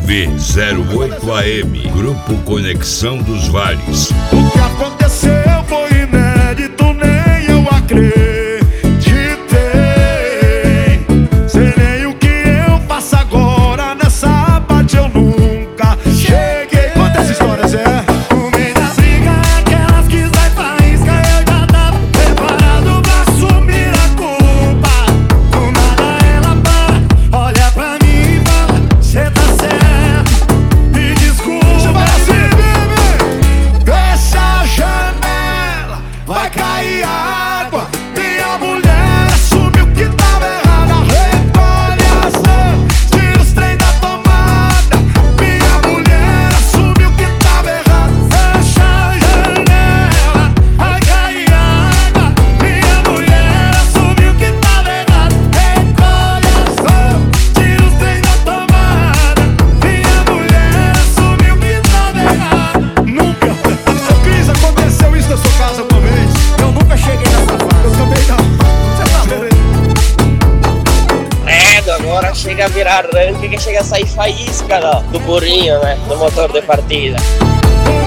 TV 08 AM, Grupo Conexão dos Vales. O que aconteceu foi inédito, nem eu acreditei. Sei nem o que eu faço agora, nessa parte eu nunca cheguei. Conta essa história, Zé. No meio da briga, aquelas que sai faísca, eu já tava preparado pra assumir a culpa. Do nada ela para, olha pra mim e fala: cê tá certo, me desculpa. Fecha a janela, vai cair água. Minha mulher assumiu que tava errada. Recolhe as mãos, tira os trem da tomada. Minha mulher assumiu que tava errada. Fecha a janela, vai cair água. Minha mulher assumiu que tava errada. Recolhe as mãos, tira os trem da tomada. Minha mulher assumiu que tava errada. Nunca. Ô Cris, aconteceu isso na sua casa uma vez? Eu nunca cheguei nessa fase. Eu também não. Você tá louco? Credo, agora chega a virar arranque que chega a sair faísca do burrinho, né? Do motor de partida.